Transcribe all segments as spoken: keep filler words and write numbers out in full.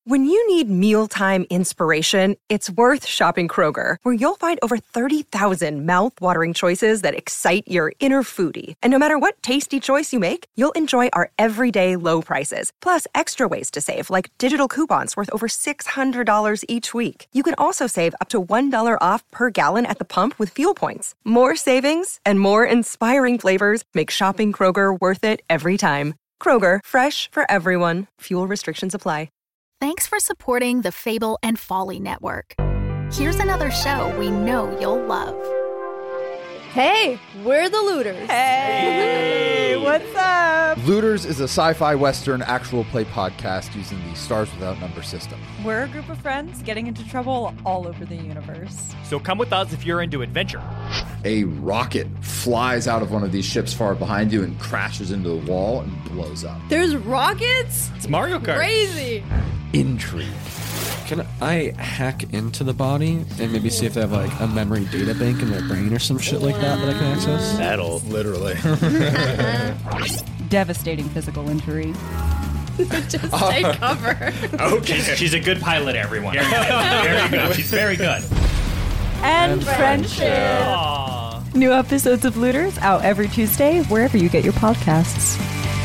When you need mealtime inspiration, it's worth shopping Kroger, where you'll find over thirty thousand mouth-watering choices that excite your inner foodie. And no matter what tasty choice you make, you'll enjoy our everyday low prices, plus extra ways to save, like digital coupons worth over six hundred dollars each week. You can also save up to one dollar off per gallon at the pump with fuel points. More savings and more inspiring flavors make shopping Kroger worth it every time. Kroger, fresh for everyone. Fuel restrictions apply. Thanks for supporting the Fable and Folly Network. Here's another show we know you'll love. Hey, we're the Looters. Hey, what's up? Looters is a sci-fi western actual play podcast using the Stars Without Number system. We're a group of friends getting into trouble all over the universe. So come with us if you're into adventure. A rocket flies out of one of these ships far behind you and crashes into the wall and blows up. There's rockets? It's Mario Kart. Crazy. Intrigue. Can I hack into the body and maybe see if they have like a memory data bank in their brain or some shit like that that I can access? That'll Literally. Devastating physical injury. Just take cover. Okay. She's, she's a good pilot, everyone. Very good. She's very good. And, and friendship. Aww. New episodes of Looters out every Tuesday, wherever you get your podcasts.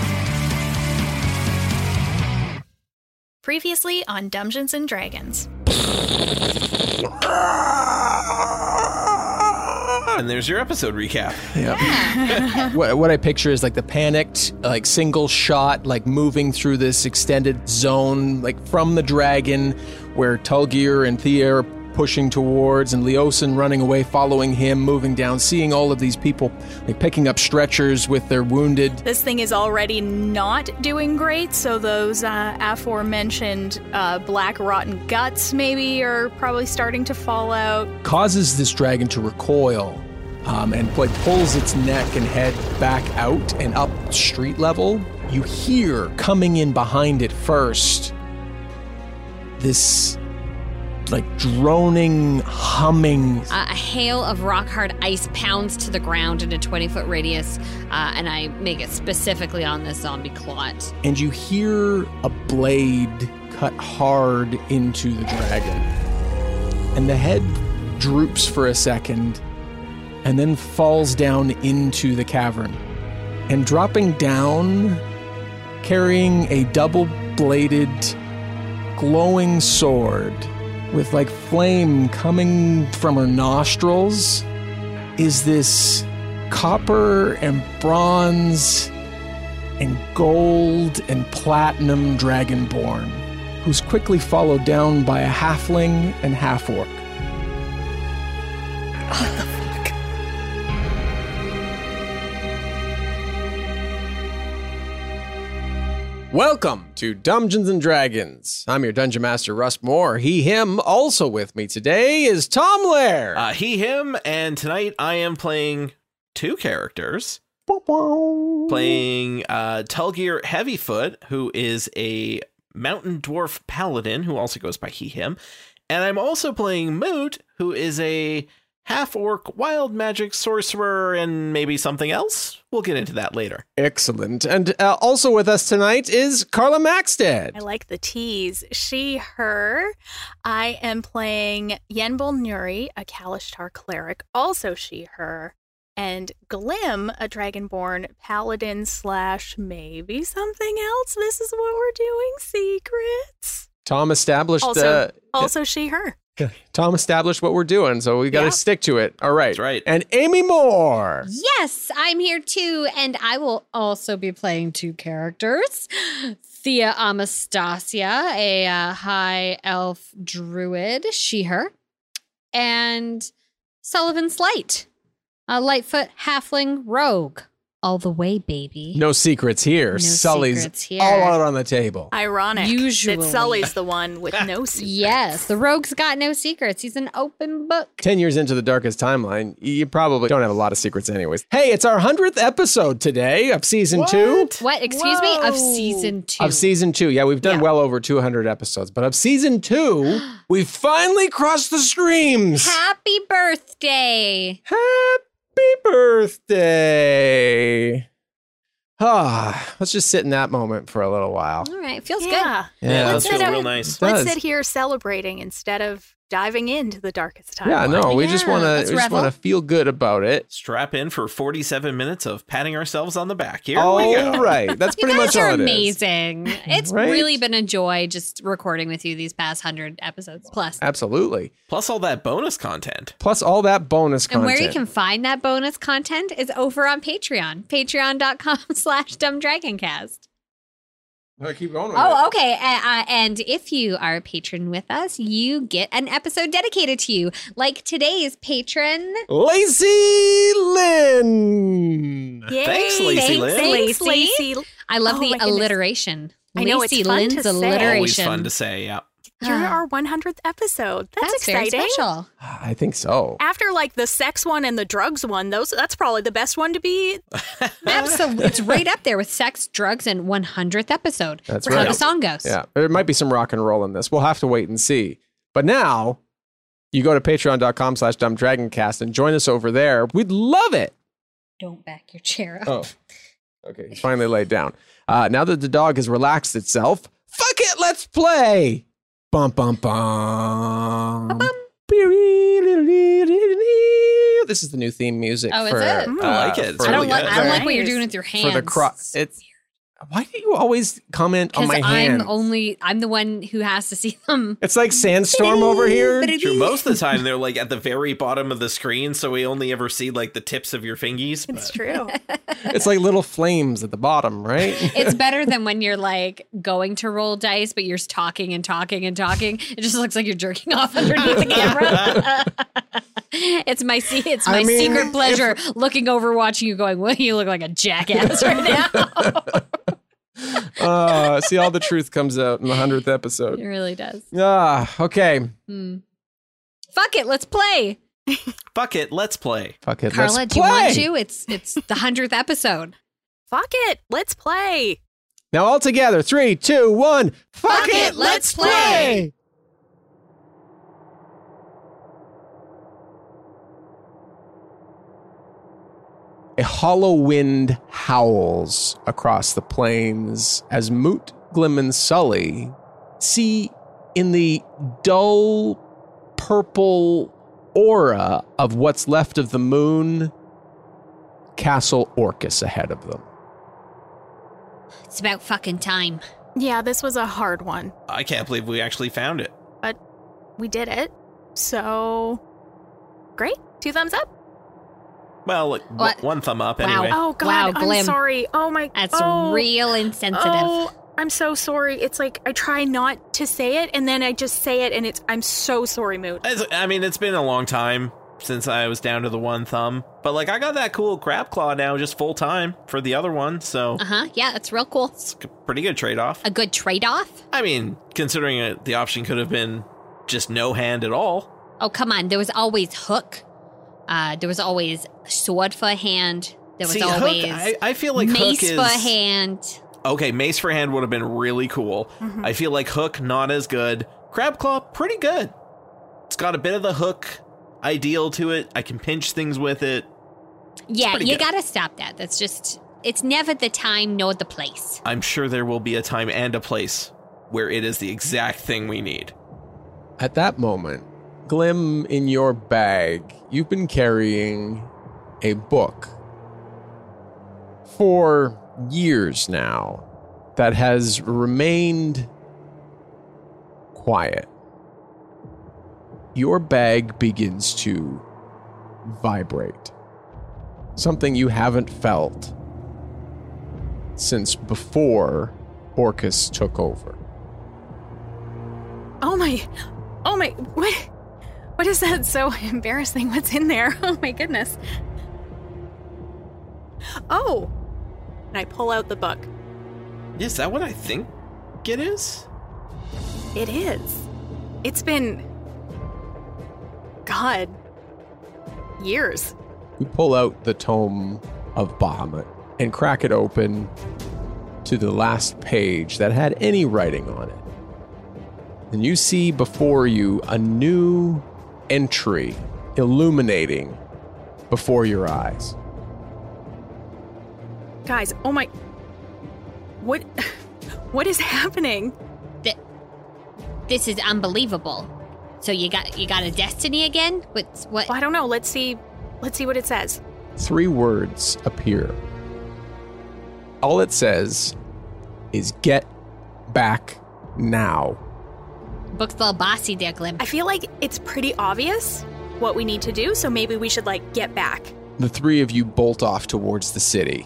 Previously on Dungeons and Dragons. And there's your episode recap. Yeah. what, what I picture is like the panicked, like single shot, like moving through this extended zone, like from the dragon, where Tulgir and Thea are pushing towards, and Leosin running away, following him, moving down, seeing all of these people like picking up stretchers with their wounded. This thing is already not doing great, so those uh, aforementioned uh, black rotten guts maybe are probably starting to fall out. Causes this dragon to recoil, um, and like pulls its neck and head back out and up street level. You hear coming in behind it first this like droning, humming. Uh, a hail of rock-hard ice pounds to the ground in a twenty-foot radius, uh, and I make it specifically on this zombie clot. And you hear a blade cut hard into the dragon. And the head droops for a second, and then falls down into the cavern. And dropping down, carrying a double-bladed, glowing sword, with like flame coming from her nostrils, is this copper and bronze and gold and platinum dragonborn, who's quickly followed down by a halfling and half-orc. What the fuck? Welcome to Dungeons and Dragons. I'm your Dungeon Master, Russ Moore. He, him. Also with me today is Tom Lair. Uh, he, him, and tonight I am playing two characters. Playing uh, Tulgir Heavyfoot, who is a mountain dwarf paladin who also goes by he, him. And I'm also playing Moot, who is a half-orc wild magic sorcerer and maybe something else. We'll get into that later. Excellent. And uh, also with us tonight is Carla Maxted. I like the tease. She, her. I am playing Yenbul Nuri, a Kalishtar cleric. Also she, her. And Glim, a dragonborn paladin slash maybe something else. This is what we're doing. Secrets. Tom established... Also, uh, also she, her. Tom established what we're doing, so we got to yep. stick to it. All right. That's right. And Amy Moore. Yes, I'm here too, and I will also be playing two characters. Thea Amastasia, a uh, high elf druid, she, her. And Sullivan Slight, a Lightfoot halfling rogue. All the way, baby. No secrets here. No Sully's secrets here. all out on the table. Ironic. Usually. That Sully's the one with no secrets. Yes, the rogue's got no secrets. He's an open book. Ten years into the Darkest Timeline, you probably don't have a lot of secrets anyways. Hey, it's our hundredth episode today of season What? two. What? Excuse Whoa. me? Of season two. Of season two. Yeah, we've done Yeah. well over two hundred episodes. But of season two, we've finally crossed the streams. Happy birthday. Happy birthday. Ah, let's just sit in that moment for a little while. All right, feels Yeah. good. Yeah, Let's that feels sit- real nice. Let's does. sit here celebrating instead of diving into the darkest time. Yeah, no, we just Yeah, want to let's we just revel. want to feel good about it. Strap in for forty-seven minutes of patting ourselves on the back. Here All we go. right, that's You pretty guys much are all it is. amazing. It's Right? really been a joy just recording with you these past hundred episodes plus. Absolutely. Plus all that bonus content. Plus all that bonus And content. where you can find that bonus content is over on Patreon. Patreon.com slash dumbdragoncast. Oh, keep going with Oh, okay. Uh, uh, and if you are a patron with us, you get an episode dedicated to you. Like today's patron. Lacey Lynn. Yay. Thanks, Lacey Lynn. Thanks, Lacey. Lacey. I love Oh, the my goodness. alliteration. I know, Lacey it's fun Lynn's to say. alliteration. Always fun to say, yeah. You're Ah. our one hundredth episode. That's, That's exciting. very special. I think so. After like the sex one and the drugs one, those that's probably the best one to be. Absolutely. It's right up there with sex, drugs, and one hundredth episode. That's for how right. the song goes. Yeah, there might be some rock and roll in this. We'll have to wait and see. But now, you go to patreon.com slash dumbdragoncast and join us over there. We'd love it. Don't back your chair up. Oh, okay. He's finally laid down. Uh, now that the dog has relaxed itself, fuck it, let's play. Bum, bum, bum. This is the new theme music. Oh, is for, it? Mm, I like it. It's for I don't really like. good. I don't like Nice. what you're doing with your hands. For the cro- it's Why do you always comment on Because my hand? I'm only. I'm the one who has to see them. It's like Sandstorm over here. True. Most of the time, they're like at the very bottom of the screen, so we only ever see like the tips of your fingies. It's but- true. It's like little flames at the bottom, right? It's better than when you're like going to roll dice, but you're talking and talking and talking. It just looks like you're jerking off underneath the camera. It's my se- it's my I mean, secret pleasure looking over, watching you, going, "Well, you look like a jackass right now." uh, see, all the truth comes out in the hundredth It episode. really does. Ah, okay. Hmm. Fuck it, let's play. Fuck it, let's play. Fuck it, Carla, let's do you want play. to? It's it's the hundredth episode. Fuck it. Let's play. Now all together, three, two, one. Fuck, Fuck it, it, let's let's play. A hollow wind howls across the plains as Moot, Glim, and Sully see in the dull purple aura of what's left of the moon Castle Orcus ahead of them. It's about fucking time. Yeah, this was a hard one, I can't believe we actually found it. but we did it. So great. Two thumbs up. Well, like, w- What? one thumb up Wow. anyway. Oh God, Wow, I'm Glim. sorry. Oh my. That's oh, real insensitive. Oh, I'm so sorry. It's like I try not to say it, and then I just say it, and it's. I'm so sorry, Moot. It's- I mean, it's been a long time since I was down to the one thumb, but like I got that cool crab claw now, just full time for the other one, so Uh huh. Yeah, that's real cool. it's a pretty good trade off. A good trade off. I mean, considering it, the option could have been just no hand at all. Oh, come on. There was always hook. Uh, there was always sword for hand. There was See, always hook, I, I feel like mace hook is for hand. okay. Mace for hand would have been really cool. Mhm. I feel like hook not as good. Crab claw pretty good. It's got a bit of the hook ideal to it. I can pinch things with it. Yeah, pretty you good. gotta stop that. That's just, it's never the time nor the place. I'm sure there will be a time and a place where it is the exact thing we need. At that moment, Glim, in your bag, you've been carrying a book for years now that has remained quiet. Your bag begins to vibrate. Something you haven't felt since before Orcus took over. Oh my. Oh my. What? What is that? So embarrassing. What's in there? Oh my goodness. Oh. And I pull out the book. Is that what I think it is? It is. It's been. God. Years. You pull out the tome of Bahamut and crack it open to the last page that had any writing on it. And you see before you a new entry illuminating before your eyes. Guys, oh my. What what is happening? Th- this is unbelievable. So you got you got a destiny again? What's what? Well, I don't know. Let's see. Let's see what it says. Three words appear. All it says is get back now. Book's a little bossy there, Glim. I feel like it's pretty obvious what we need to do, so maybe we should, like, get back. The three of you bolt off towards the city.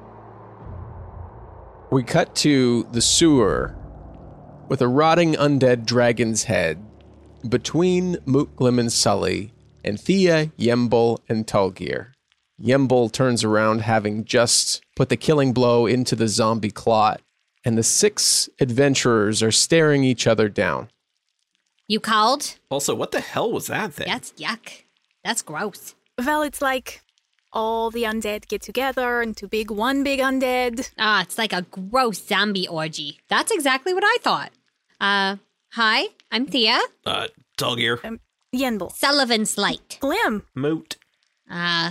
We cut to the sewer with a rotting undead dragon's head between Mootglim and Sully and Thea, Yembel, and Tulgir. Yembel turns around having just put the killing blow into the zombie clot, and the six adventurers are staring each other down. You called? Also, what the hell was that thing? That's yuck. That's gross. Well, it's like all the undead get together into big one big undead. Ah, it's like a gross zombie orgy. That's exactly what I thought. Uh, hi, I'm Thea. Uh, Tulgir. Um, Yembel. Sullivan Slight. Glim. Moot. Uh,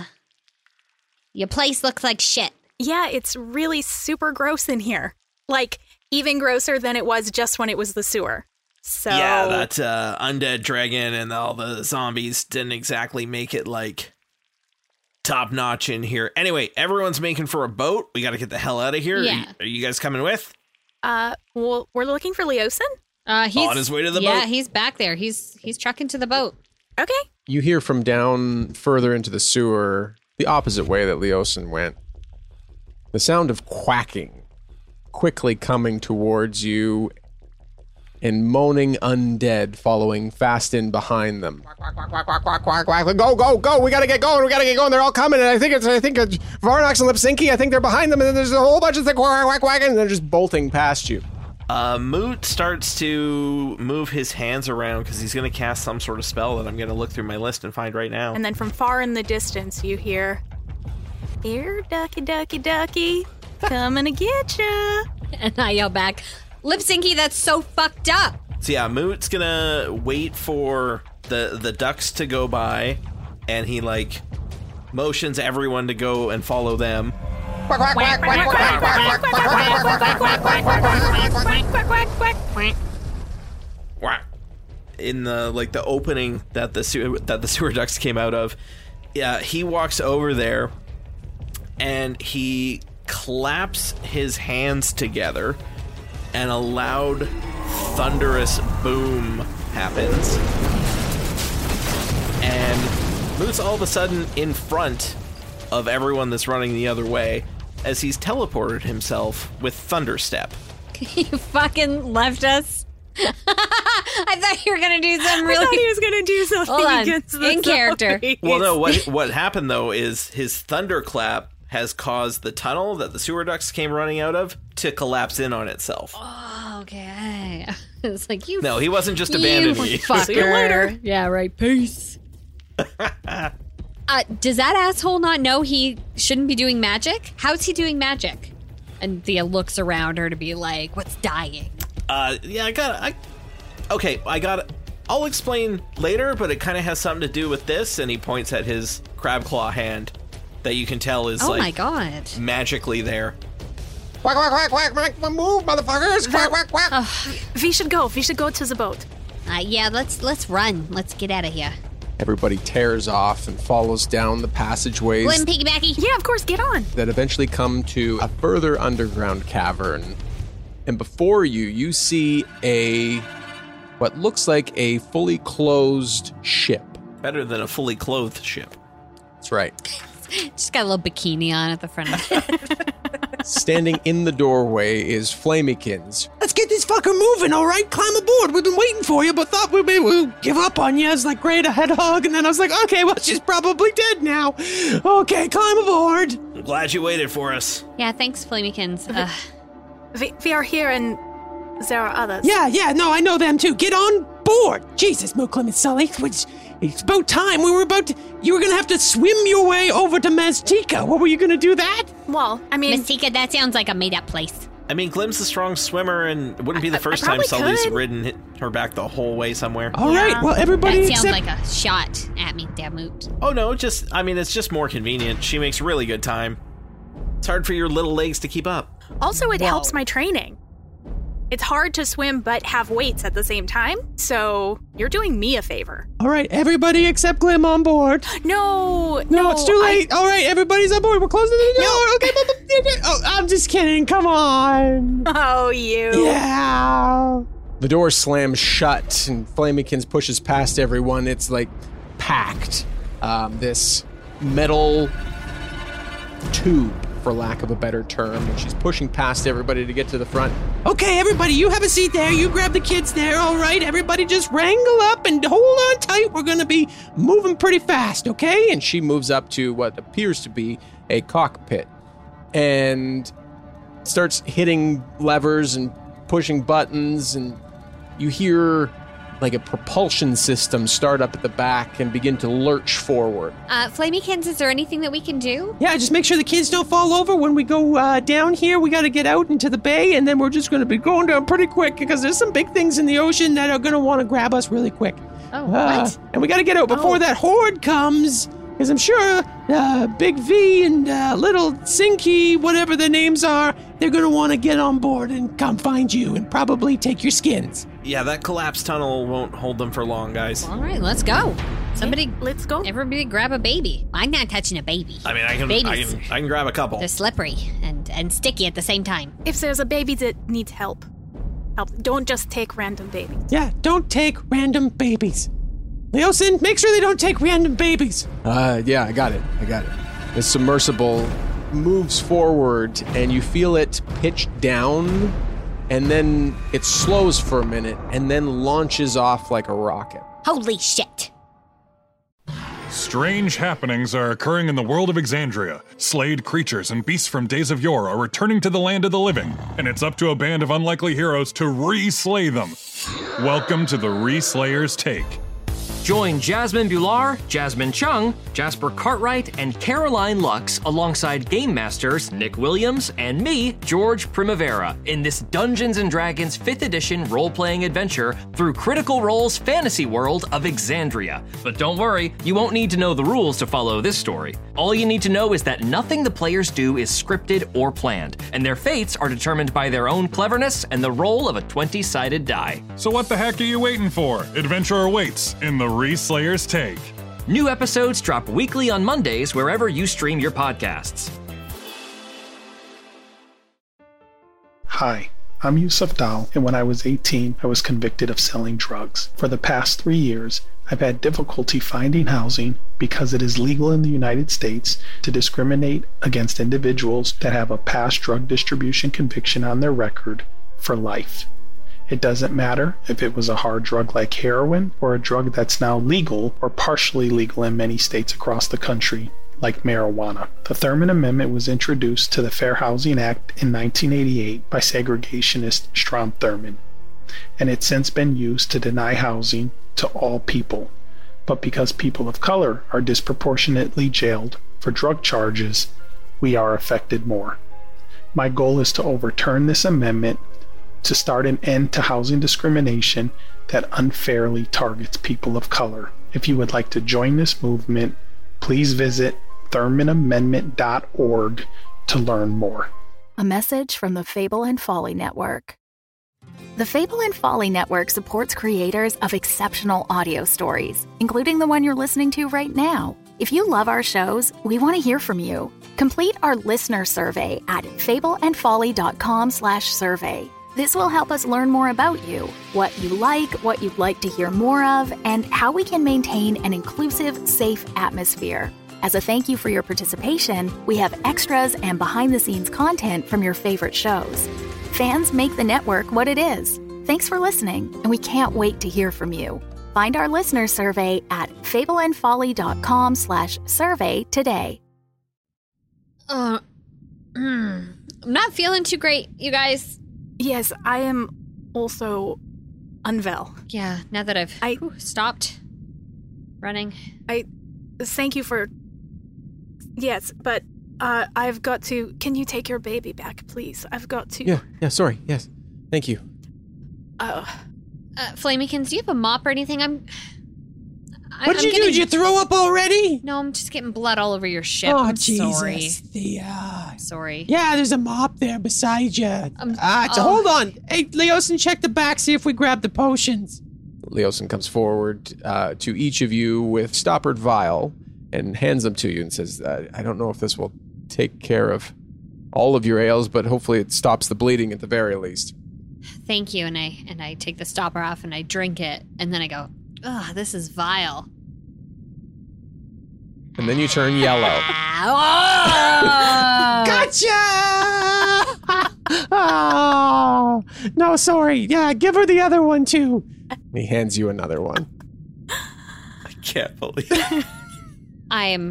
your place looks like shit. Yeah, it's really super gross in here. Like, even grosser than it was just when it was the sewer. So yeah, that uh, undead dragon and all the zombies didn't exactly make it, like, top notch in here. Anyway, everyone's making for a boat. We got to get the hell out of here. Yeah. Are, you, are you guys coming with? Uh, well, we're looking for Leosin. Uh, he's on his way to the yeah, boat. Yeah, he's back there. He's he's trucking to the boat. Okay. You hear from down further into the sewer, the opposite way that Leosin went, the sound of quacking quickly coming towards you and moaning undead following fast in behind them. Quack, quack, quack, quack, quack, quack, quack. Go, go, go. We got to get going. We got to get going. They're all coming. And I think it's, I think it's Varnox and Lipsinki. I think they're behind them. And then there's a whole bunch of things quack, quack, quack, and they're just bolting past you. Uh, Moot starts to move his hands around because he's going to cast some sort of spell that I'm going to look through my list and find right now. And then from far in the distance, you hear, "Here, ducky, ducky, ducky, coming to get ya." And I yell back, Lipsinki, that's so fucked up. So yeah, Moot's going to wait for the, the ducks to go by, and he, like, motions everyone to go and follow them. Quack, quack, quack, quack, quack, quack, quack, quack, quack, quack, quack, quack, quack, quack, quack, quack. Quack. In the like the opening that the sewer, that the sewer ducts came out of, yeah, he walks over there and he claps his hands together, and a loud, thunderous boom happens, and Moot's all of a sudden in front of everyone that's running the other way, as he's teleported himself with Thunderstep. You fucking left us. I thought you were gonna do some really. I thought he was gonna do something Hold on. against the In character. zombies. Well, no, what what happened though is his thunderclap has caused the tunnel that the sewer ducts came running out of to collapse in on itself. Oh, okay. It's like you. No, he wasn't just abandoning you me. Fucker. See you later. Yeah, right. Peace. Uh, does that asshole not know he shouldn't be doing magic? How's he doing magic? And Thea looks around her to be like, what's dying? Uh, yeah, I got I Okay, I got I'll explain later, but it kind of has something to do with this, and he points at his crab claw hand that you can tell is oh like my god. magically there. Quack, quack, quack, quack, quack, move, motherfuckers! Quack, quack, quack! Uh, We should go. We should go to the boat. uh, yeah, let's let's run. Let's get out of here. Everybody tears off and follows down the passageways Glim piggybacky. Yeah, of course. Get on. that eventually come to a further underground cavern. And before you, you see a what looks like a fully closed ship. Better than a fully clothed ship. That's right. Just got a little bikini on at the front of it. Standing in the doorway is Flamykins. Let's get this fucker moving, all right? Climb aboard. We've been waiting for you, but thought we'd maybe we'll give up on you. It's like, great, a head hug. And then I was like, okay, well, she's probably dead now. Okay, climb aboard. I'm glad you waited for us. Yeah, thanks, Flamykins. Uh, We, we are here, and there are others. Yeah, yeah, no, I know them too. Get on board. Jesus, Mootglim and Sully. It's, it's about time. We were about to, you were going to have to swim your way over to Maztica. What were you going to do that? Well, I mean, Mystica, that sounds like a made-up place. I mean, Glim's a strong swimmer, and it wouldn't be the I- I first time probably Sully's could. ridden her back the whole way somewhere. All Yeah. right, well, everybody That sounds except... like a shot at me, damn Moot. Oh no, just I mean, it's just more convenient. She makes really good time. It's hard for your little legs to keep up. Also, it Whoa. helps my training. It's hard to swim but have weights at the same time, so you're doing me a favor. All right, everybody except Glim on board. No, No, no. it's too late. I, All right, everybody's on board. We're closing the door. No. Okay, but- but- oh, I'm just kidding. Come on. oh, you. Yeah. The door slams shut, and Flamikins pushes past everyone. It's like packed. Um, this metal tube, for lack of a better term, and she's pushing past everybody to get to the front. Okay, everybody, you have a seat there. You grab the kids there. All right, everybody just wrangle up and hold on tight. We're going to be moving pretty fast, okay? And she moves up to what appears to be a cockpit and starts hitting levers and pushing buttons, and you hear like a propulsion system start up at the back and begin to lurch forward. Uh, Flamikins, is there anything that we can do? Yeah, just make sure the kids don't fall over when we go uh, down here. We got to get out into the bay, and then we're just going to be going down pretty quick because there's some big things in the ocean that are going to want to grab us really quick. Oh, Uh, what? and we got to get out before Oh. that horde comes, because I'm sure uh, Big V and uh, Little Sinky, whatever their names are, they're going to want to get on board and come find you and probably take your skins. Yeah, that collapsed tunnel won't hold them for long, guys. All right, let's go. Somebody, Let's go. everybody grab a baby. I'm not touching a baby. I mean, I can, I Babies. can, I can grab a couple. They're slippery and, and sticky at the same time. If there's a baby that needs help, help. Don't just take random babies. Yeah, don't take random babies. Leosin, make sure they don't take random babies. Uh, yeah, I got it. I got it. The submersible moves forward, and you feel it pitch down, and then it slows for a minute, and then launches off like a rocket. Holy shit. Strange happenings are occurring in the world of Exandria. Slayed creatures and beasts from days of yore are returning to the land of the living, and it's up to a band of unlikely heroes to re-slay them. Welcome to the Re-Slayer's Take. Join Jasmine Bular, Jasmine Chung, Jasper Cartwright, and Caroline Lux alongside Game Masters Nick Williams and me, George Primavera, in this Dungeons and Dragons fifth edition role-playing adventure through Critical Role's fantasy world of Exandria. But don't worry, you won't need to know the rules to follow this story. All you need to know is that nothing the players do is scripted or planned, and their fates are determined by their own cleverness and the roll of a twenty-sided die. So what the heck are you waiting for? Adventure awaits in the Re-Slayer's Take. New episodes drop weekly on Mondays wherever you stream your podcasts. Hi, I'm Yusuf Dal, and when I was eighteen, I was convicted of selling drugs. For the past three years, I've had difficulty finding housing because it is legal in the United States to discriminate against individuals that have a past drug distribution conviction on their record for life. It doesn't matter if it was a hard drug like heroin or a drug that's now legal or partially legal in many states across the country, like marijuana. The Thurman Amendment was introduced to the Fair Housing Act in nineteen eighty-eight by segregationist Strom Thurmond, and it's since been used to deny housing to all people. But because people of color are disproportionately jailed for drug charges, we are affected more. My goal is to overturn this amendment to start an end to housing discrimination that unfairly targets people of color. If you would like to join this movement, please visit thurman amendment dot org to learn more. A message from the Fable and Folly Network. The Fable and Folly Network supports creators of exceptional audio stories, including the one you're listening to right now. If you love our shows, we want to hear from you. Complete our listener survey at fableandfolly.com slash survey. This will help us learn more about you, what you like, what you'd like to hear more of, and how we can maintain an inclusive, safe atmosphere. As a thank you for your participation, we have extras and behind-the-scenes content from your favorite shows. Fans make the network what it is. Thanks for listening, and we can't wait to hear from you. Find our listener survey at fableandfolly.com slash survey today. Uh, mm, I'm not feeling too great, you guys. Yes, I am also unwell. Yeah, now that I've I, whew, stopped running. I thank you for... Yes, but uh, I've got to... Can you take your baby back, please? I've got to... Yeah, yeah, sorry, yes. Thank you. Uh, uh, Flamikins, do you have a mop or anything? I'm... What did you do? Did you throw up already? No, I'm just getting blood all over your ship. Oh, I'm Jesus, sorry. Thea. Sorry. Yeah, there's a mop there beside you. Um, Ah, so oh. hold on. Hey, Leosin, check the back, see if we grab the potions. Leosin comes forward uh, to each of you with stoppered vial and hands them to you and says, uh, I don't know if this will take care of all of your ails, but hopefully it stops the bleeding at the very least. Thank you. And I and I take the stopper off and I drink it. And then I go, ugh, this is vile. And then you turn yellow. Oh! Gotcha! Oh, no, sorry. Yeah, give her the other one, too. And he hands you another one. I can't believe it. I am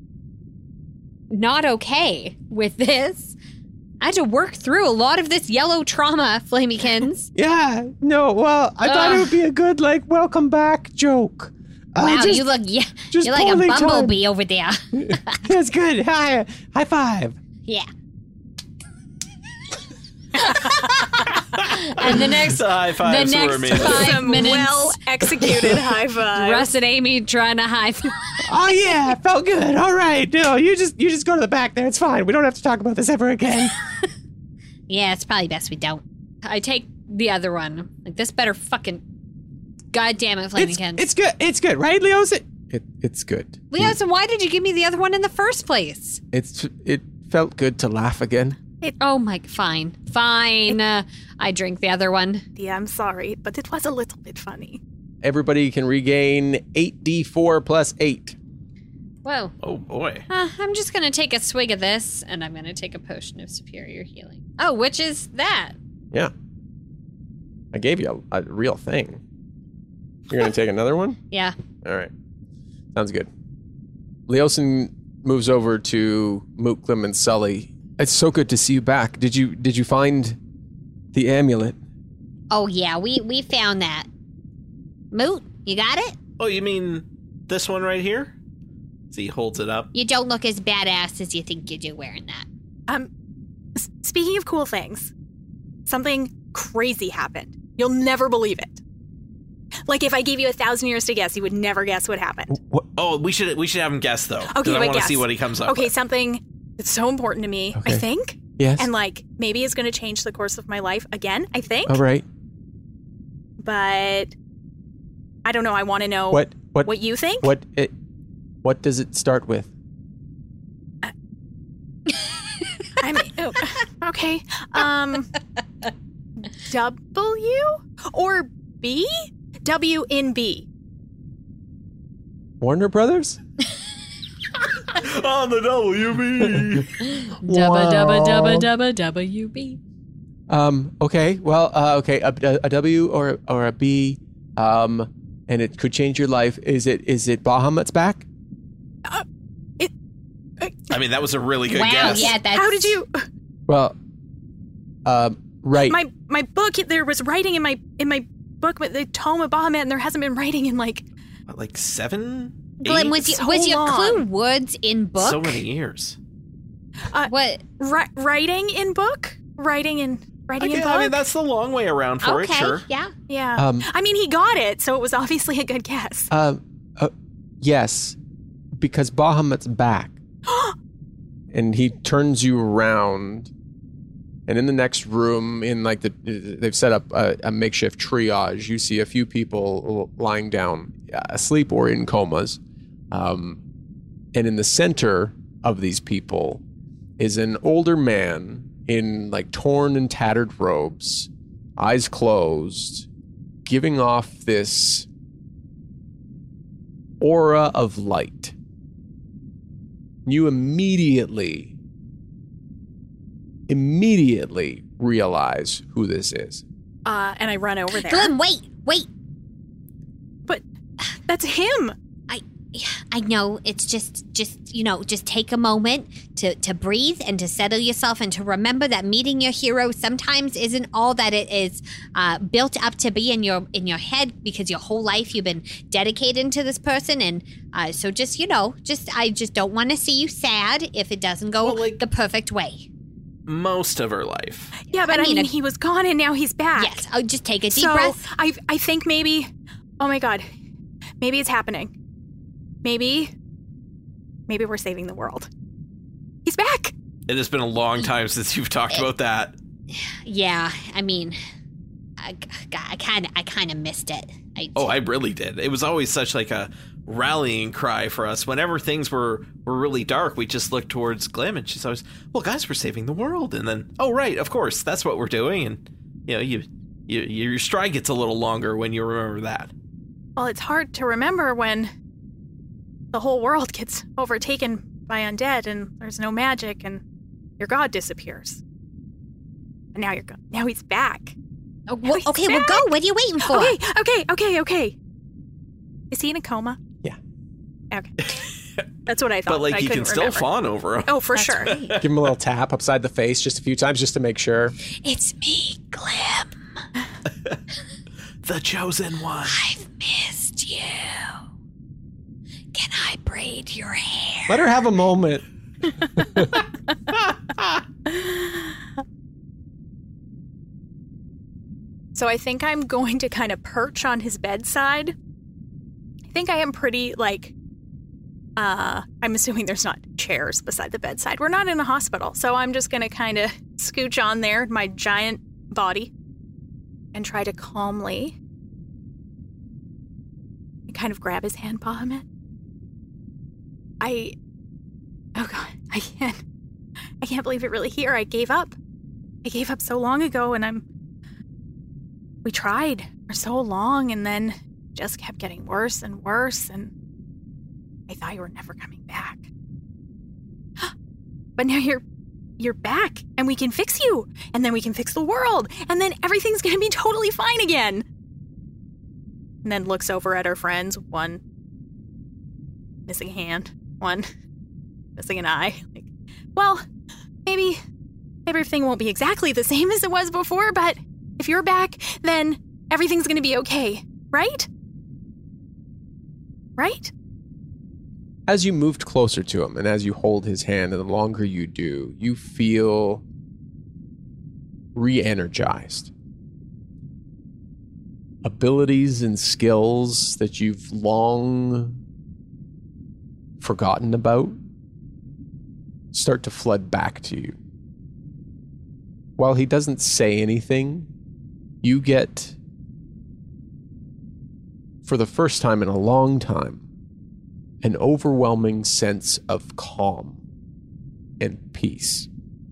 not okay with this. I had to work through a lot of this yellow trauma, Flamykins. Yeah, no, well, I thought it would be a good, like, welcome back joke. Uh, Wow, just- you look, yeah, just you're like a poorly timed. bumblebee over there. That's good. Hi, high five. Yeah. And the next, The high fives the were next amazing. five Some minutes, well-executed high five. Russ and Amy trying to high five. Oh yeah, felt good. All right, no, you just you just go to the back there. It's fine. We don't have to talk about this ever again. Yeah, it's probably best we don't. I take the other one. Like, this better fucking... God damn it, it's, Flamykins. it's good. It's good, right, Leos? It, It, it's good. Leo, so why did you give me the other one in the first place? It's It felt good to laugh again. It, oh my, fine. Fine. Uh, I drink the other one. Yeah, I'm sorry, but it was a little bit funny. Everybody can regain eight d four plus eight. Whoa. Oh, boy. Uh, I'm just going to take a swig of this, and I'm going to take a potion of superior healing. Oh, which is that? Yeah. I gave you a, a real thing. You're going to take another one? Yeah. All right. Sounds good. Leosin moves over to Mooklim and Sully. It's so good to see you back. Did you did you find the amulet? Oh, yeah, we, we found that. Moot, you got it? Oh, you mean this one right here? So he holds it up. You don't look as badass as you think you do wearing that. Um, s- speaking of cool things, something crazy happened. You'll never believe it. Like, if I gave you a thousand years to guess, you would never guess what happened. What? Oh, we should we should have him guess though. 'cause Okay, I wait, want to guess. see what he comes up Okay, with. something that's so important to me, I Okay. think. Yes. And, like, maybe it's going to change the course of my life again, I think. All right. But I don't know. I want to know What what what you think. What it what does it start with? I mean, oh, okay. Um, W or B? W in B. Warner Brothers? On the W B. Dubba dubba dubba dubba W B. Um, okay, well, uh, okay, a, a, a W or or a B, um, and it could change your life. Is it is it Bahamut's back? I mean, that was a really good Wow, guess. yeah, that's... How did you? Well, um, right. My my book. There was writing in my in my book, but the tome of Bahamut, and there hasn't been writing in like What, like seven? Glenn, eight? was, you, so was your long. clue woods in book? So many years. uh, What? ri- writing in book, writing in writing Okay, in book. I mean, that's the long way around for Okay, it, sure. yeah. yeah. Um, I mean, he got it, so it was obviously a good guess. Uh, uh, yes, because Bahamut's back. And he turns you around, and in the next room, in like the, they've set up a, a makeshift triage. You see a few people lying down, uh, asleep or in comas. Um, and in the center of these people is an older man in like torn and tattered robes, eyes closed, giving off this aura of light. You immediately, immediately realize who this is. Uh, and I run over there. Glenn, wait, wait. But that's him. I I know, it's just, just you know, just take a moment to, to breathe and to settle yourself and to remember that meeting your hero sometimes isn't all that it is uh, built up to be in your in your head, because your whole life you've been dedicated to this person. And uh, so just, you know, just I just don't want to see you sad if it doesn't go Well, like- the perfect way. Most of her life. Yeah, but I I mean, mean, a- he was gone and now he's back. Yes, oh, just take a deep so breath. I I think maybe. Oh my God, maybe it's happening. maybe, maybe we're saving the world. He's back. It has been a long time since you've talked about that. Yeah, I mean, I kind of, I kind of missed it. I oh, I really did. It was always such like a rallying cry for us. Whenever things were, were really dark, we just looked towards Glim, and she's always, well, guys, we're saving the world. And then, oh, right, of course, that's what we're doing. And, you know, you, you your stride gets a little longer when you remember that. Well, it's hard to remember when the whole world gets overtaken by undead and there's no magic and your god disappears. And now you're go- now he's back. Oh, well, okay, back. Well, go. What are you waiting for? Okay, okay, okay, okay. Is he in a coma? Yeah. Okay. That's what I thought. But, like, I you can still remember. fawn over him. Oh, for That's sure. Right. Give him a little tap upside the face just a few times just to make sure. It's me, Glim. The chosen one. I've missed you. Can I braid your hair? Let her have a moment. So I think I'm going to kind of perch on his bedside. I think I am pretty, like, uh, I'm assuming there's not chairs beside the bedside. We're not in a hospital, so I'm just going to kind of scooch on there, my giant body, and try to calmly kind of grab his hand, Bahamut. I, oh God, I can't, I can't believe it really here. I gave up. I gave up so long ago, and I'm, we tried for so long, and then just kept getting worse and worse, and I thought you were never coming back. But now you're, you're back, and we can fix you, and then we can fix the world, and then everything's gonna be totally fine again. And then looks over at her friends, one missing a hand, one missing an eye. Like, well, maybe, maybe everything won't be exactly the same as it was before, but if you're back, then everything's gonna be okay, right? Right? As you moved closer to him and as you hold his hand, and the longer you do, you feel re-energized. Abilities and skills that you've long forgotten about start to flood back to you. While he doesn't say anything, you get, for the first time in a long time, an overwhelming sense of calm and peace.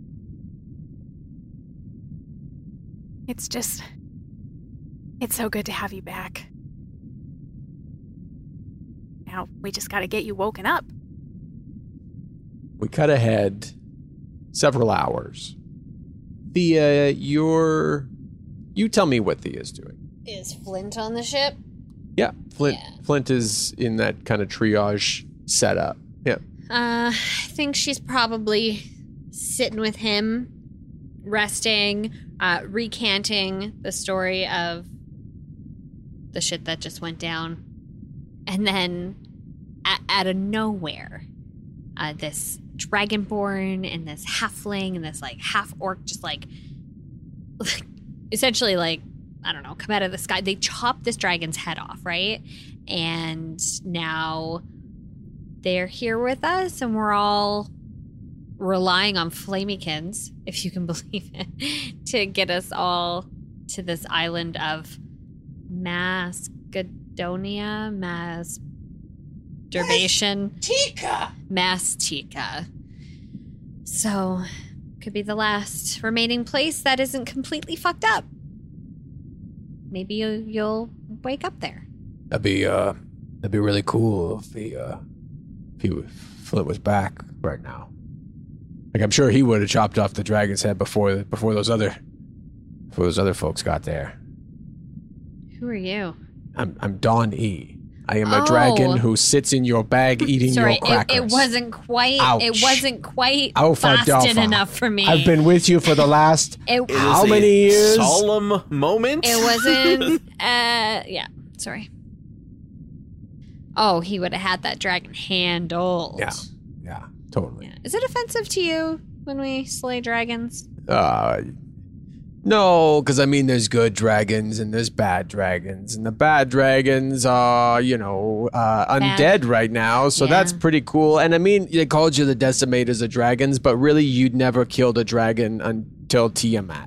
It's just, it's so good to have you back. Now, we just gotta get you woken up. We cut ahead several hours. Thea, you're... You tell me what Thea's doing. Is Flint on the ship? Yeah, Flint yeah. Flint is in that kind of triage setup. Yeah. Uh, I think she's probably sitting with him, resting, uh, recanting the story of the shit that just went down. And then, at, out of nowhere, uh, this dragonborn and this halfling and this, like, half-orc just, like, essentially, like, I don't know, come out of the sky. They chopped this dragon's head off, right? And now they're here with us, and we're all relying on Flamykins, if you can believe it, to get us all to this island of Mascadonia, Masturbation. Mastika! Mastika. So, could be the last remaining place that isn't completely fucked up. Maybe you, you'll wake up there. That'd be uh, that'd be really cool if he uh, if he was, Flint was back right now. Like I'm sure he would have chopped off the dragon's head before before those other before those other folks got there. Who are you? I'm I'm Don E. I am a Oh. dragon who sits in your bag eating Sorry, your crackers. it, it wasn't quite. Ouch. It wasn't quite Alpha blasted Delpha. enough for me. I've been with you for the last It- It how is a many years? Solemn moment. It wasn't. uh, yeah. Sorry. Oh, he would have had that dragon handled. Yeah. Yeah. Totally. Is it offensive to you when we slay dragons? Uh, No, because I mean, there's good dragons and there's bad dragons, and the bad dragons are, you know, uh, undead right now, so Yeah. that's pretty cool. And I mean, they called you the Decimators of Dragons, but really, you'd never killed a dragon until Tiamat,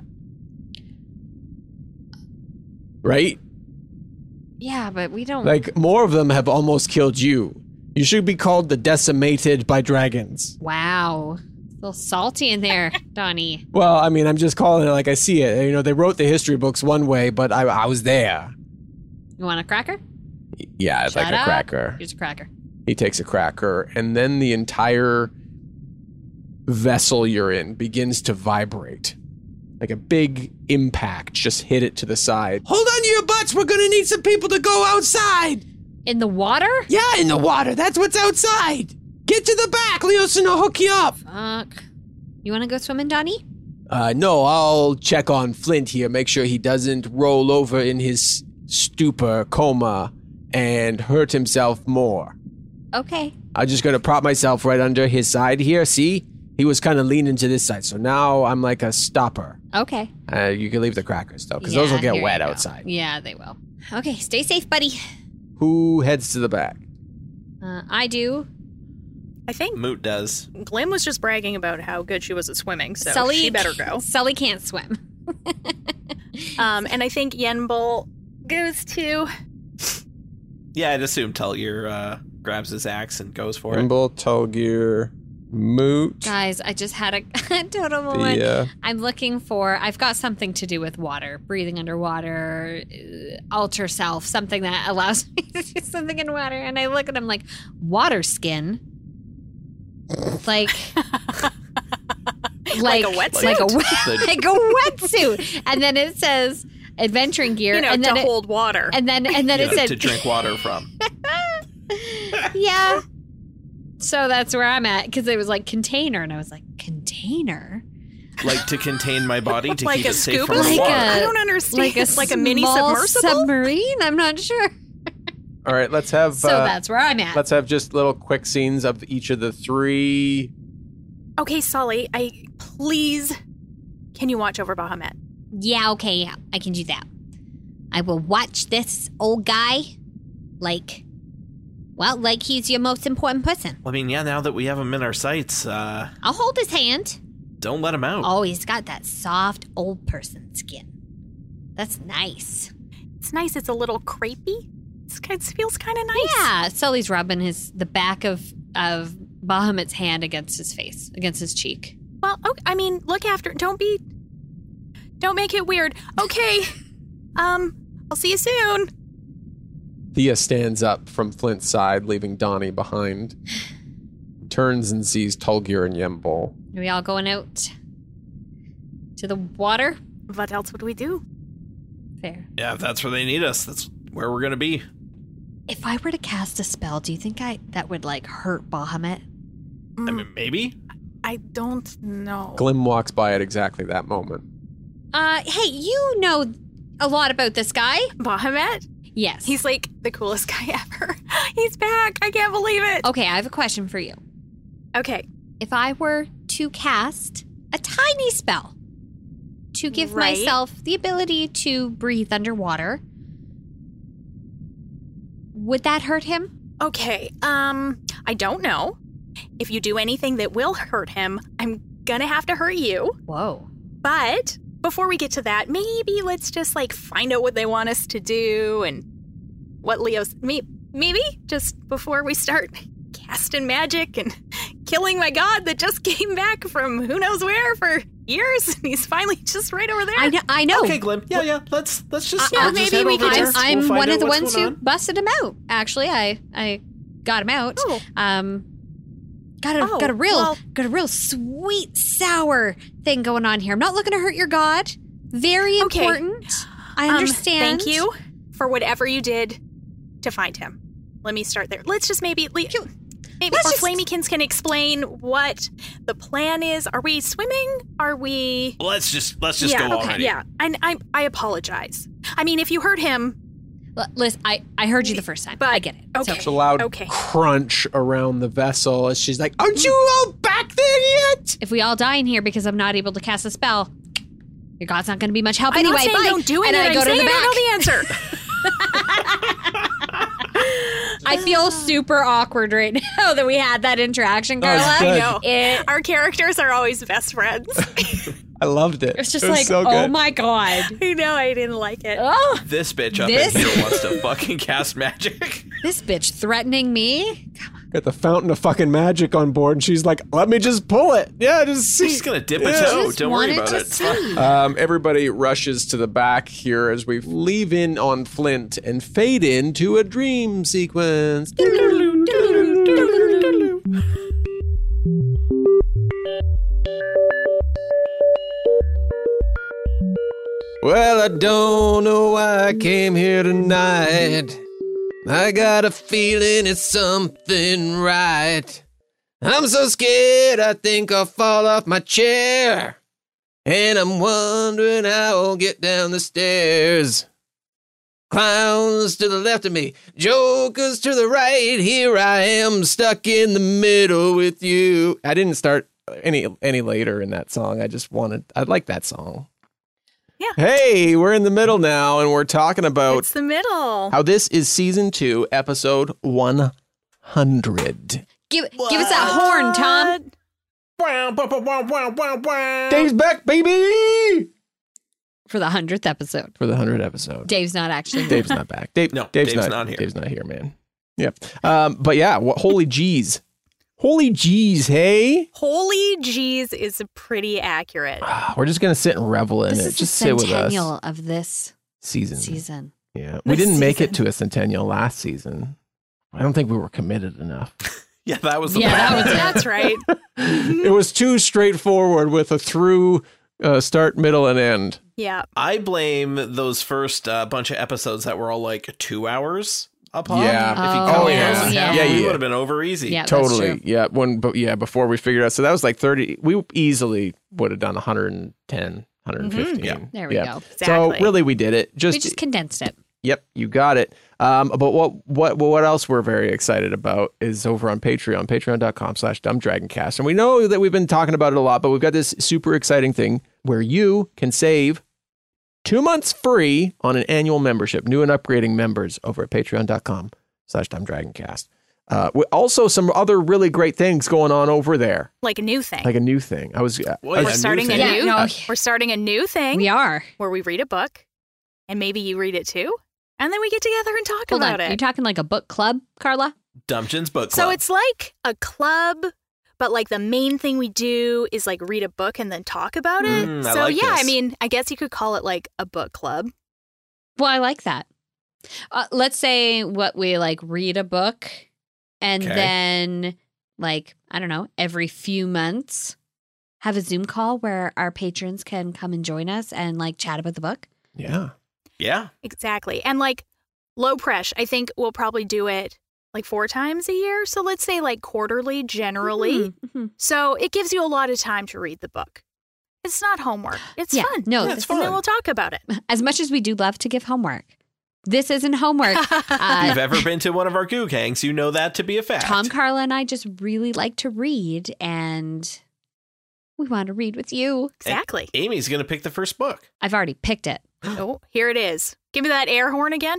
right? Yeah, but we don't. Like, more of them have almost killed you. You should be called the Decimated by Dragons. Wow. A little salty in there, Donnie. Well, I mean, I'm just calling it like I see it. You know, they wrote the history books one way, but I, I was there. You want a cracker? Yeah, I'd Shut like a up. cracker. Here's a cracker. He takes a cracker, and then the entire vessel you're in begins to vibrate. Like a big impact just hit it to the side. Hold on to your butts. We're going to need some people to go outside. In the water? Yeah, in the water. That's what's outside. Get to the back. Leosin will hook you up. Fuck. You want to go swimming, Donnie? Uh, no, I'll check on Flint here, make sure he doesn't roll over in his stupor, coma, and hurt himself more. Okay. I'm just gonna prop myself right under his side here. See? He was kind of leaning to this side, so now I'm like a stopper. Okay. Uh, you can leave the crackers, though, because Yeah, those will get here wet you go. outside. Yeah, they will. Okay, stay safe, buddy. Who heads to the back? Uh, I do. I think Moot does. Glim was just bragging about how good she was at swimming, so Sully, she better go. Sully can't swim. Um, and I think Yenbul goes too. Yeah, I'd assume Telgear uh, grabs his axe and goes for it. Nimble, Telgear, Moot. Guys, I just had a, a total moment. uh, I'm looking for, I've got something to do with water, breathing underwater, uh, alter self, something that allows me to do something in water. And I look at him like, water skin? Like, Like a wetsuit? Like a, The- like a wetsuit. And then it says adventuring gear. You know, and then to it, hold water. And then, and then You it know, said, to drink water from. yeah. So that's where I'm at because it was like container, and I was like, container, Like to contain my body to Like keep a it safe scuba from the suit? water. I don't understand. like a Like a mini small submersible? submarine. I'm not sure. All right, let's have. So uh, that's where I'm at. Let's have just little quick scenes of each of the three. Okay, Sully, I please, can you watch over Bahamut? Yeah, okay, yeah, I can do that. I will watch this old guy like, well, like he's your most important person. I mean, yeah, now that we have him in our sights, uh, I'll hold his hand. don't let him out. Oh, he's got that soft old person skin. That's nice. It's nice. It's a little crepey. It's, it feels kind of nice. Yeah, Sully's rubbing his the back of of Bahamut's hand against his face, against his cheek. Well, okay, I mean, look after. Don't be. Don't make it weird. Okay. um, I'll see you soon. Thea stands up from Flint's side, leaving Donnie behind. Turns and sees Tulgir and Yembol. Are we all going out to the water? What else would we do? Fair. Yeah, if that's where they need us, that's where we're gonna be. If I were to cast a spell, do you think I that would like hurt Bahamut? I mean, maybe. I don't know. Glim walks by at exactly that moment. Uh, hey, you know a lot about this guy. Bahamut? Yes. He's like the coolest guy ever. He's back. I can't believe it. Okay, I have a question for you. Okay. If I were to cast a tiny spell to give Right. myself the ability to breathe underwater, would that hurt him? Okay. Um, I don't know. If you do anything that will hurt him, I'm gonna have to hurt you. Whoa. But before we get to that, maybe let's just like find out what they want us to do and what Leo's me maybe just before we start casting magic and killing my god that just came back from who knows where for years and he's finally just right over there. I know. I know. Okay, Glim. Yeah, yeah. Let's let's just. Uh, let's maybe just head we over can. there. I'm We'll find one of out the what's ones going who on. busted him out. Actually, I I got him out. Oh. Um, got a Oh, got a real well- got a real sweet sour thing going on here. I'm not looking to hurt your god. Very Okay. important. I Um, understand. thank you for whatever you did to find him. Let me start there. Let's just maybe le- maybe Let's or just- Flamykins can explain what the plan is. Are we swimming? Are we Let's just let's just yeah, go okay, already. Yeah, and I I apologize. I mean, if you hurt him, L- Listen, I I heard you the first time. But- I get it. It's okay. It's a loud Okay. crunch around the vessel as she's like, "Aren't you all back there yet?" If we all die in here because I'm not able to cast a spell, Your god's not going to be much help I'm anyway. not saying Bye. don't do it. And I go I'm to the saying back. I know the answer. I feel super awkward right now that we had that interaction, Carla. I know. It, Our characters are always best friends. I loved it. it's just it was like, so oh good. my god. I know, I didn't like it. Oh, This bitch up This- in here wants to fucking cast magic. this bitch threatening me. Got the fountain of fucking magic on board, and she's like, "Let me just pull it. Yeah, just see." She's gonna dip a Yeah. toe. Just Don't worry wanted about to it. It's fine. see. Um, everybody rushes to the back here as we leave in on Flint and fade into a dream sequence. Well, I don't know why I came here tonight. I got a feeling it's something right. I'm so scared I think I'll fall off my chair. And I'm wondering how I'll get down the stairs. Clowns to the left of me, jokers to the right. Here I am, stuck in the middle with you. I didn't start any any later in that song. I just wanted, I like that song. Yeah. Hey, we're in the middle now, and we're talking about It's the middle. how this is season two, episode one hundred. Give, give us that horn, Tom. Dave's back, baby! For the hundredth episode. For the hundredth episode. Dave's not actually. Dave's not back. Dave, No, Dave's, Dave's not, not here. Dave's not here, man. Yep. Um, but yeah, what, holy jeez. Holy jeez, hey? Holy jeez is pretty accurate. We're just going to sit and revel in This it. is Just the sit with us. centennial of this Season. season. Yeah. We This didn't make season. it to a centennial last season. I don't think we were committed enough. Yeah, that was the Yeah, that problem. was it. That's right. It was too straightforward with a through uh, start, middle, and end. Yeah. I blame those first uh, bunch of episodes that were all like two hours upon. Yeah. If you Oh, cut Oh, it yeah. in half, Yeah, we yeah. would have been over easy. Yeah, that's Totally. true. Yeah. When, but yeah, before we figured out. So that was like thirty. We easily would have done one hundred ten, one hundred fifteen. Yeah. There we Yeah. go. So Exactly. really, we did it. Just, We just condensed it. Yep, you got it. Um, but what what what else we're very excited about is over on Patreon, patreon.com slash dumbdragoncast. And we know that we've been talking about it a lot, but we've got this super exciting thing where you can save two months free on an annual membership, new and upgrading members over at patreon.com slash dumbdragoncast. Uh, we- also, some other really great things going on over there, Like a new thing. like a new thing. I was, uh, Wait, I We're was- starting a thing? new Yeah, no. We're starting a new thing We are. where we read a book and maybe you read it too. And then we get together and talk Hold about on. it. You're talking like a book club, Carla? Dungeons Book Club. So it's like a club, but like the main thing we do is like read a book and then talk about it. Mm, I so like yeah, I this. mean, I guess you could call it like a book club. Well, I like that. Uh, let's say what we like read a book and Okay. then like, I don't know, every few months have a Zoom call where our patrons can come and join us and like chat about the book. yeah. yeah. Exactly. And like low press, I think we'll probably do it like four times a year. So let's say like quarterly generally. Mhm. So it gives you a lot of time to read the book. It's not homework. It's Yeah, fun. no, Yeah, this- it's And then fun. we'll talk about it. As much as we do love to give homework, this isn't homework. If Uh, you've ever been to one of our Goog Hangs, you know that to be a fact. Tom, Carla, and I just really like to read, and we want to read with you. Exactly. Amy's going to pick the first book. I've already picked it. Oh, here it is. Give me that air horn again.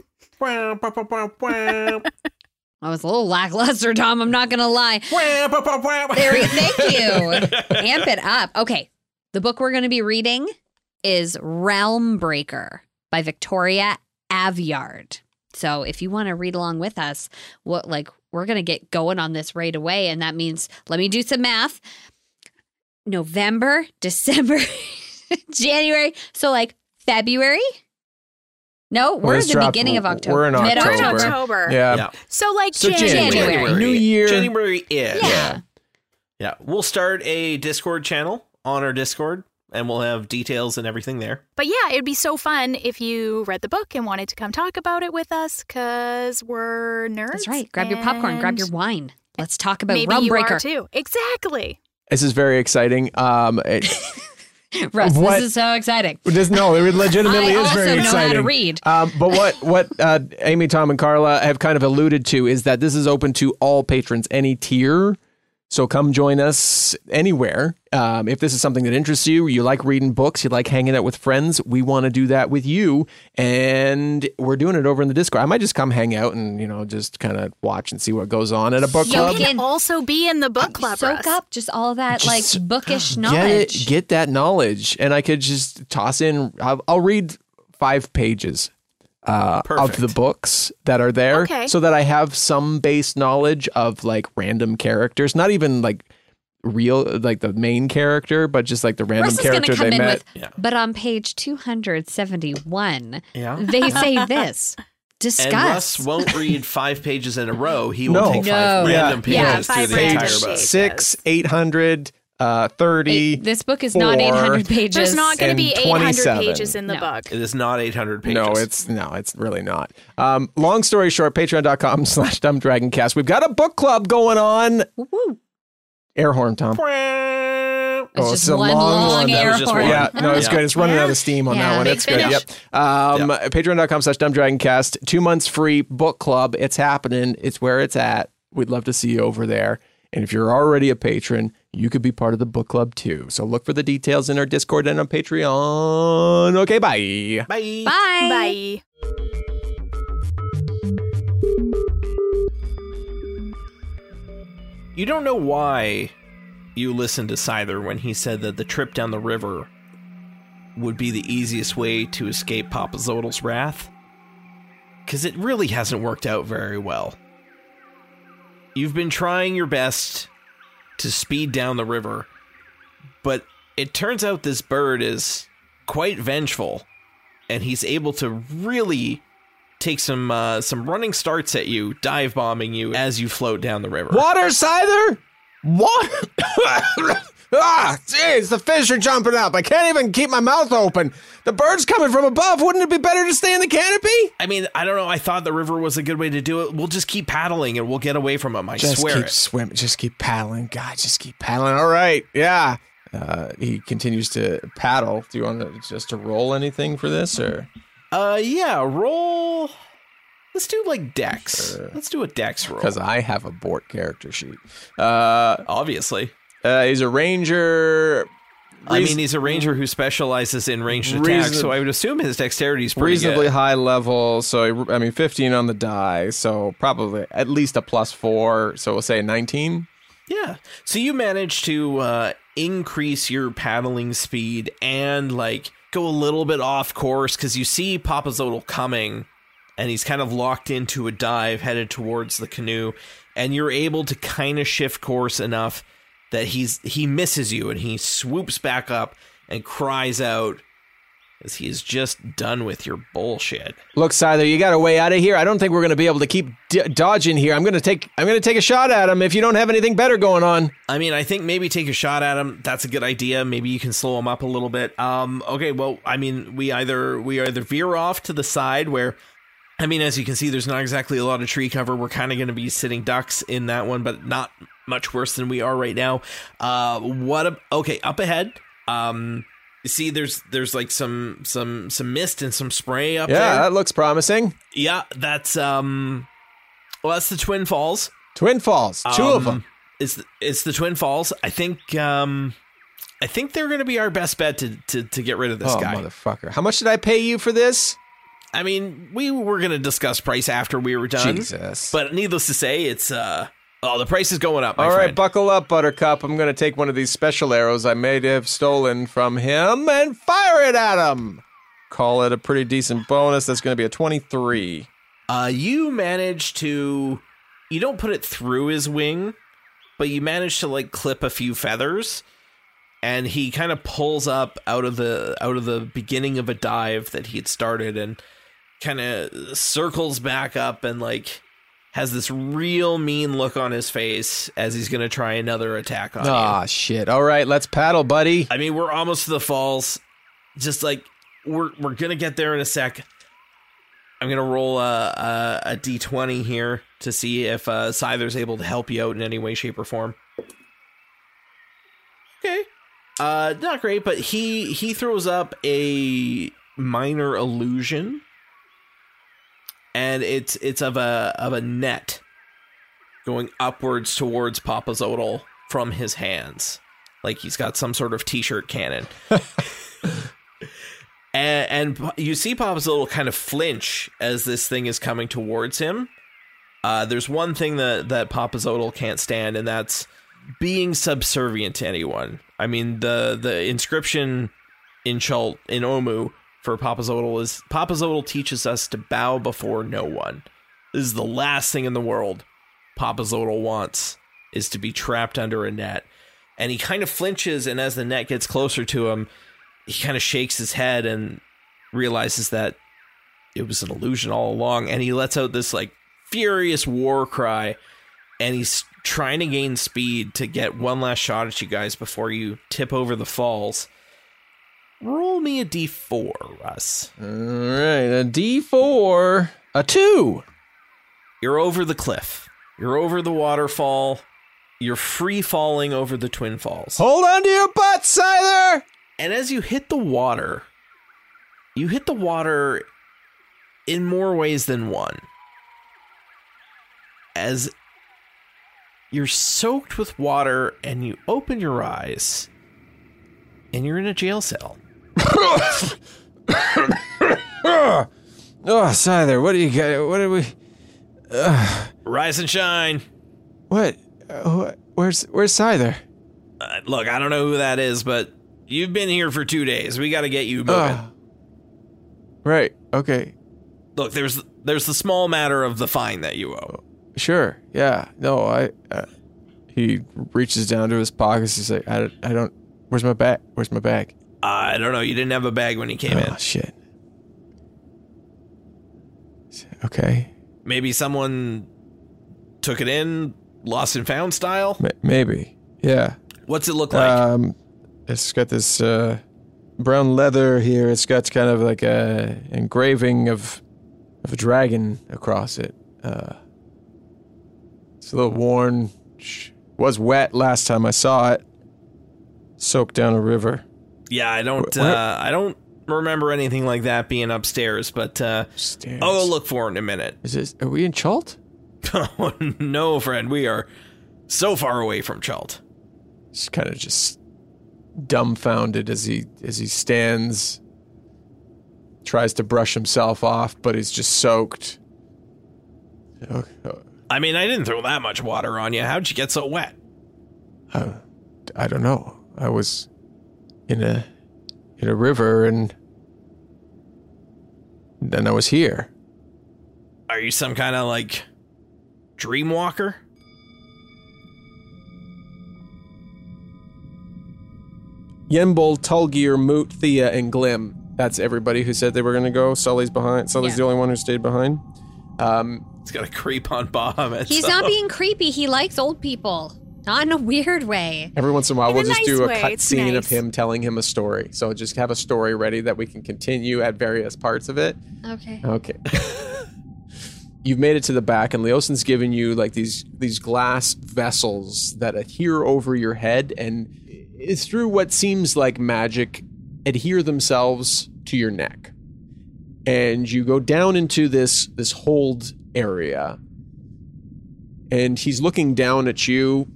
I was a little lackluster, Tom. I'm not going to lie. There we, thank you. Amp it up. Okay. The book we're going to be reading is Realm Breaker by Victoria Aveyard. So if you want to read along with us, what like we're going to get going on this right away. And that means, let me do some math. November, December, January. So like February? No, we're Well, at it's the dropped- beginning of October. we're in Mid- October. We're in October. Yeah. Yeah. So like So January. January. New year. January-ish. Yeah. Yeah. We'll start a Discord channel on our Discord, and we'll have details and everything there. But yeah, it'd be so fun if you read the book and wanted to come talk about it with us because we're nerds. That's right. Grab your popcorn, grab your and wine. Let's talk about Maybe Realm you Breaker. are too. Exactly. This is very exciting. Um, it, Russ, What- this is so exciting. This, no, it legitimately I is very also know exciting. how to read. Um, but what what uh, Amy, Tom, and Carla have kind of alluded to is that this is open to all patrons, any tier. So come join us anywhere. Um, if this is something that interests you, you like reading books, you like hanging out with friends, we want to do that with you. And we're doing it over in the Discord. I might just come hang out and, you know, just kind of watch and see what goes on at a book you club. You can also be in the book club. Soak up just all that Just like bookish Get, knowledge. it, get that knowledge. And I could just toss in, I'll, I'll read five pages. Uh, of the books that are there, Okay. so that I have some base knowledge of like random characters, not even like real, like the main character, but just like the random Russ is gonna character come they in met. with, but on page two hundred seventy-one, Yeah. they say this. Discuss. And Russ won't read five pages in a row. He will No. take No. five Yeah. random Yeah, pages five through the random entire book. Six, eight hundred, uh, thirty. Eight- this book is not eight hundred pages. There's not going to and be eight hundred twenty-seven. pages in the No. book. It is not eight hundred pages. No, it's no, it's really not. Um, long story short, patreon.com slash dumbdragoncast. We've got a book club going on. Woo-woo. Air horn, Tom. It's Oh, just it's a one long long one. air That was just horn. one. Yeah, no, it's Yeah. good. It's running out of steam on Yeah. that one. Big It's good. finish. Yep. Um, Patreon.com slash dumbdragoncast. Two months free book club. It's happening. It's where it's at. We'd love to see you over there. And if you're already a patron, you could be part of the book club too. So look for the details in our Discord and on Patreon. Okay, bye. Bye. Bye. Bye. You don't know why you listened to Scyther when he said that the trip down the river would be the easiest way to escape Papa Zodal's wrath? Because it really hasn't worked out very well. You've been trying your best to speed down the river, but it turns out this bird is quite vengeful, and he's able to really take some uh, some running starts at you, dive bombing you as you float down the river. Water, Scyther? Water? Ah, jeez, the fish are jumping up. I can't even keep my mouth open. The bird's coming from above. Wouldn't it be better to stay in the canopy? I mean, I don't know. I thought the river was a good way to do it. We'll just keep paddling and we'll get away from him. I Just swear keep it. swimming. Just keep paddling. God, just keep paddling. All right. Yeah. Uh, he continues to paddle. Do you want to just to roll anything for this, or? Uh, yeah. Roll. Let's do like Dex. Let's do a Dex roll. Because I have a Bort character sheet. Uh, Obviously. Uh, he's a ranger. I mean, he's a ranger who specializes in ranged attacks, Reason- so I would assume his dexterity is pretty reasonably good. high level. So I mean, fifteen on the die. So probably at least a plus four. So we'll say nineteen. Yeah. So you manage to uh, increase your paddling speed and like go a little bit off course because you see Papa Zodal coming, and he's kind of locked into a dive headed towards the canoe, and you're able to kind of shift course enough that he's he misses you, and he swoops back up and cries out as he is just done with your bullshit. Look, Scyther, you got a way out of here. I don't think we're going to be able to keep d- dodging here. I'm going to take I'm going to take a shot at him if you don't have anything better going on. I mean, I think maybe take a shot at him. That's a good idea. Maybe you can slow him up a little bit. Um, okay, well, I mean, we either we either veer off to the side where, I mean, as you can see, there's not exactly a lot of tree cover. We're kind of going to be sitting ducks in that one, but not much worse than we are right now. Uh, what? A, okay, up ahead. Um, you see, there's there's like some some some mist and some spray up Yeah, there. that looks promising. Yeah, that's um, well, that's the Twin Falls. Twin Falls, two Um, of them. It's it's the Twin Falls. I think um, I think they're going to be our best bet to, to to get rid of this Oh, guy. motherfucker! How much did I pay you for this? I mean, we were going to discuss price after we were done. Jesus. But needless to say, it's uh, oh, the price is going up, my All right, friend. buckle up, Buttercup. I'm going to take one of these special arrows I may have stolen from him and fire it at him. Call it a pretty decent bonus. That's going to be a twenty-three. Uh, you manage to, you don't put it through his wing, but you manage to like clip a few feathers, and he kind of pulls up out of the out of the beginning of a dive that he had started, and kind of circles back up and like has this real mean look on his face as he's going to try another attack on you. Ah, shit. All right, let's paddle, buddy. I mean, we're almost to the falls. Just like we're we're going to get there in a sec. I'm going to roll a, a, a d twenty here to see if uh, Scyther's able to help you out in any way, shape, or form. Okay. Uh, not great, but he he throws up a minor illusion. And it's it's of a of a net going upwards towards Papa Zodal. from his hands. Like he's got some sort of t-shirt cannon. and, and you see Papazotle kind of flinch as this thing is coming towards him. Uh, there's one thing that, that Papazotle can't stand, and that's being subservient to anyone. I mean, the, the inscription in Chult, in Omu, for Papazotle is, Papazotle teaches us to bow before no one. This is the last thing in the world Papazotle wants, is to be trapped under a net. And he kind of flinches, and as the net gets closer to him, he kind of shakes his head and realizes that it was an illusion all along, and he lets out this, like, furious war cry, and he's trying to gain speed to get one last shot at you guys before you tip over the falls. Roll me a d four, Russ. All right, a d four, a two. You're over the cliff. You're over the waterfall. You're free falling over the Twin Falls. Hold on to your butt, Scyther! And as you hit the water, you hit the water in more ways than one. As you're soaked with water and you open your eyes and you're in a jail cell. Oh, Scyther, what do you got? What do we... Uh, Rise and shine. What? Uh, where's where's Scyther? Uh, look, I don't know who that is, but you've been here for two days. We got to get you moving. Uh, right. Okay. Look, there's there's the small matter of the fine that you owe. Sure. Yeah. No, I... Uh, he reaches down to his pockets. He's like, I, I don't... Where's my bag? Where's my bag? Uh, I don't know. You didn't have a bag when you came oh, in. Oh, shit. Okay. Maybe someone took it in, lost and found style? M- maybe. Yeah. What's it look like? Um, it's got this uh, brown leather here. It's got kind of like a engraving of, of a dragon across it. Uh, it's a little worn. It was wet last time I saw it. Soaked down a river. Yeah, I don't. Uh, I don't remember anything like that being upstairs. But uh, Stairs. I'll go look for it in a minute. Is this? Are we in Chult? Oh no, friend. We are so far away from Chult. He's kind of just dumbfounded as he as he stands. Tries to brush himself off, but he's just soaked. I mean, I didn't throw that much water on you. How'd you get so wet? Uh, I don't know. I was in a in a river, and then I was here. Are you some kind of like dream walker? Yenbul, Tulgir, Moot, Thea, and Glim. That's everybody who said they were going to go. Sully's behind. Sully's yeah. the only one who stayed behind. Um, He's got a creep on Bahamut. He's so. not being creepy. He likes old people. Not in a weird way. Every once in a while, in we'll a just nice do a way. cut It's scene nice. of him telling him a story. So just have a story ready that we can continue at various parts of it. Okay. Okay. You've made it to the back, and Leosin's given you like these these glass vessels that adhere over your head, and it's through what seems like magic, adhere themselves to your neck. And you go down into this this hold area, and he's looking down at you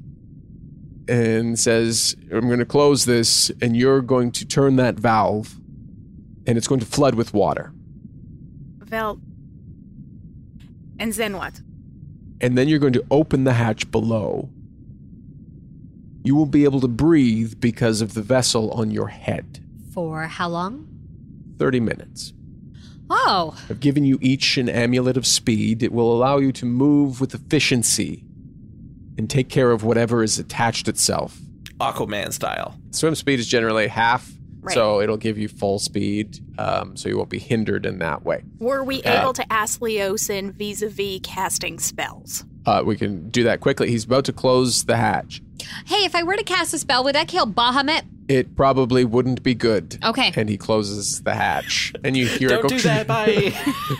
and says, I'm going to close this, and you're going to turn that valve, and it's going to flood with water. Well, and then what? And then you're going to open the hatch below. You will be able to breathe because of the vessel on your head. For how long? thirty minutes. Oh. I've given you each an amulet of speed. It will allow you to move with efficiency and take care of whatever is attached itself. Aquaman style. Swim speed is generally half, Right. so it'll give you full speed, um, so you won't be hindered in that way. Were we Uh, able to ask Leosin vis-a-vis casting spells? Uh, we can do that quickly. He's about to close the hatch. Hey, if I were to cast a spell, would that kill Bahamut? It probably wouldn't be good. Okay. And he closes the hatch, and you hear Don't it go. do that, bye.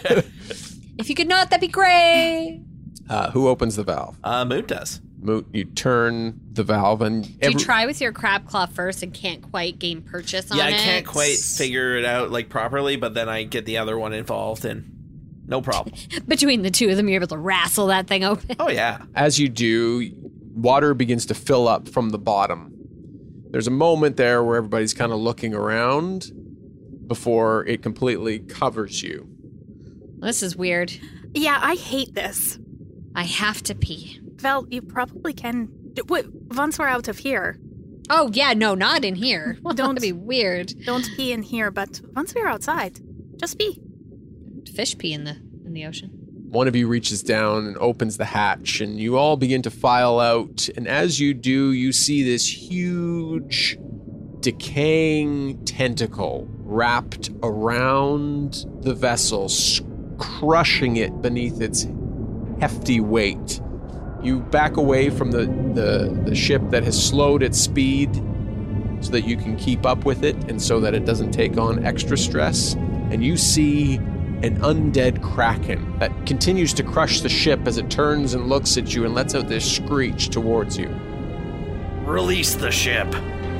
If you could not, that'd be great. Uh, who opens the valve? Uh, Moot does. Moot, you turn the valve, and Do every- you try with your crab claw first and can't quite gain purchase on Yeah, it? I can't quite figure it out like properly, but then I get the other one involved, and no problem. Between the two of them, you're able to wrestle that thing open. Oh, yeah. As you do, water begins to fill up from the bottom. There's a moment there where everybody's kind of looking around before it completely covers you. This is weird. Yeah, I hate this. I have to pee. Val, you probably can. Wait, once we're out of here. Oh, yeah, no, not in here. Don't be weird. Don't pee in here, but once we're outside, just pee. Fish pee in the in the ocean. One of you reaches down and opens the hatch, and you all begin to file out. And as you do, you see this huge, decaying tentacle wrapped around the vessel, crushing it beneath its hefty weight. You back away from the, the, the ship that has slowed its speed so that you can keep up with it and so that it doesn't take on extra stress. And you see an undead kraken that continues to crush the ship as it turns and looks at you and lets out this screech towards you. Release the ship.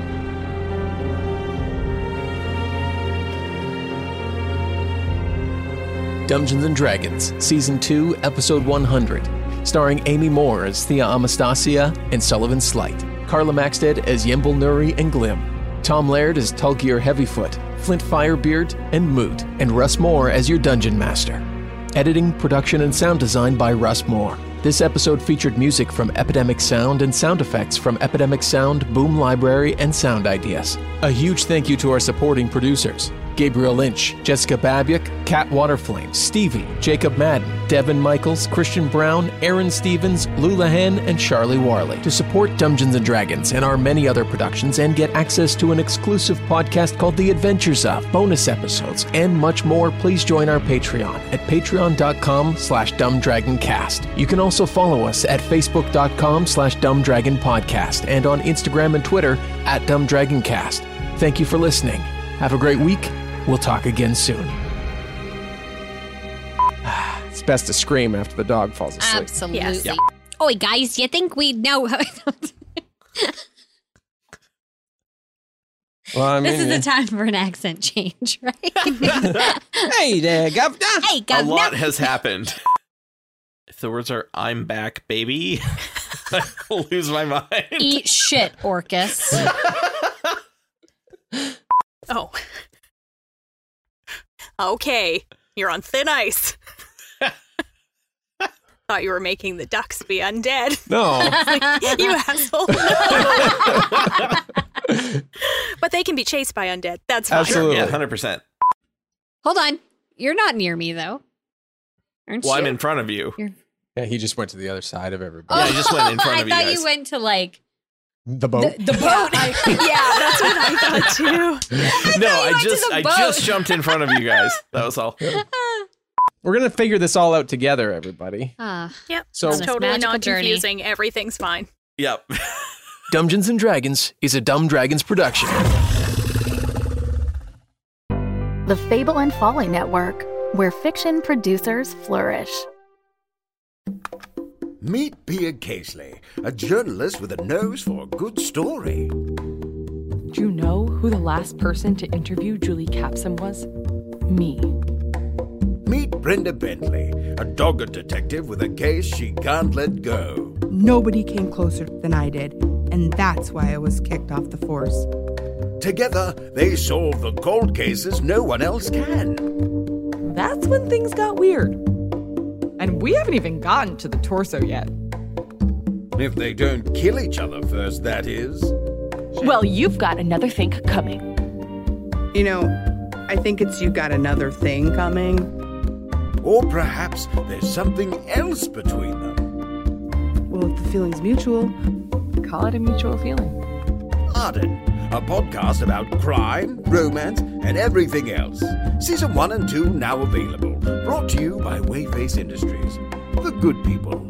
Dungeons and Dragons, Season two, Episode one hundred. Starring Amy Moore as Thea Amastasia and Sullivan Slight. Carla Maxted as Yembel Nuri and Glim. Tom Laird as Tulgir Heavyfoot, Flint Firebeard, and Moot, and Russ Moore as your Dungeon Master. Editing, production, and sound design by Russ Moore. This episode featured music from Epidemic Sound and sound effects from Epidemic Sound, Boom Library, and Sound Ideas. A huge thank you to our supporting producers: Gabriel Lynch, Jessica Babiak, Kat Waterflame, Stevie, Jacob Madden, Devin Michaels, Christian Brown, Aaron Stevens, Lula Hen, and Charlie Warley. To support Dungeons and Dragons and our many other productions and get access to an exclusive podcast called The Adventures Of, bonus episodes, and much more, please join our Patreon at patreon.com slash dumbdragoncast. You can also follow us at facebook.com slash dumbdragonpodcast and on Instagram and Twitter at dumbdragoncast. Thank you for listening. Have a great week. We'll talk again soon. It's best to scream after the dog falls asleep. Absolutely. Yes. Yep. Oi, guys, you think we know? Well, I mean, this is yeah. the time for an accent change, right? Hey there, Governor. Hey, A Governor. lot has happened. If the words are "I'm back, baby," I will lose my mind. Eat shit, Orcus. Oh. Okay, you're on thin ice. Thought you were making the ducks be undead. No. Like, you asshole. But they can be chased by undead. That's fine. Absolutely. Yeah, one hundred percent. Hold on. You're not near me, though. Aren't Well, you? I'm in front of you. You're... Yeah, he just went to the other side of everybody. Yeah, I just went in front I of you thought guys. you went to, like, The boat? the, the boat. Yeah, I, yeah, that's what I thought too. No, I went to just the I boat. just jumped in front of you guys. That was all. We're going to figure this all out together, everybody. Ah. Yep. So- it's On this totally magical not journey. confusing. Everything's fine. Yep. Dungeons and Dragons is a Dumb Dragons production. The Fable and Folly Network, where fiction producers flourish. Meet Pia Casely, a journalist with a nose for a good story. Do you know who the last person to interview Julie Capsum was? Me. Meet Brenda Bentley, a dogged detective with a case she can't let go. Nobody came closer than I did, and that's why I was kicked off the force. Together, they solve the cold cases no one else can. That's when things got weird. And we haven't even gotten to the torso yet. If they don't kill each other first, that is. Well, you've got another thing coming. You know, I think it's you got another thing coming. Or perhaps there's something else between them. Well, if the feeling's mutual, call it a mutual feeling. Arden, a podcast about crime, romance, and everything else. Season one and two now available. Brought to you by Wayface Industries. The good people.